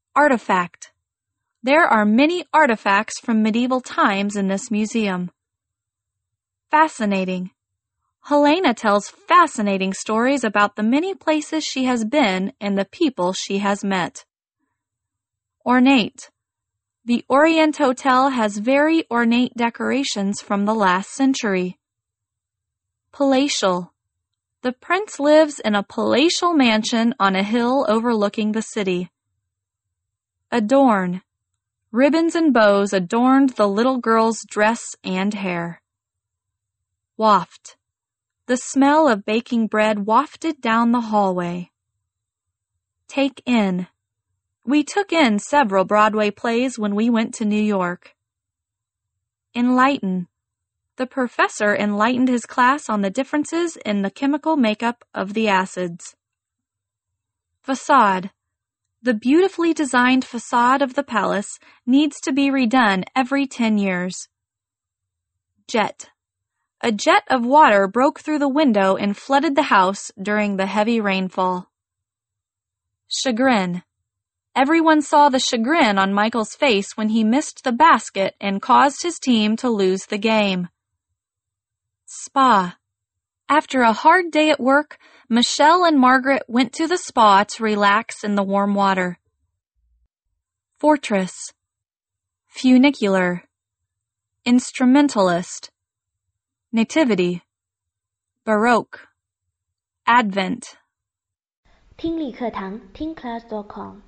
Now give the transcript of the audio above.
Artifact. There are many artifacts from medieval times in this museum. Fascinating. Helena tells fascinating stories about the many places she has been and the people she has met. Ornate. The Orient Hotel has very ornate decorations from the last century. Palatial. The prince lives in a palatial mansion on a hill overlooking the city. Adorn. Ribbons and bows adorned the little girl's dress and hair. Waft. The smell of baking bread wafted down the hallway. Take in. We took in several Broadway plays when we went to New York. Enlighten. The professor enlightened his class on the differences in the chemical makeup of the acids. Facade. The beautifully designed facade of the palace needs to be redone every 10 years. Jet. A jet of water broke through the window and flooded the house during the heavy rainfall. Chagrin. Everyone saw the chagrin on Michael's face when he missed the basket and caused his team to lose the game. Spa. After a hard day at work, Michelle and Margaret went to the spa to relax in the warm water. Fortress. Funicular. Instrumentalist. Nativity. Baroque. Advent. 听力课堂听class.com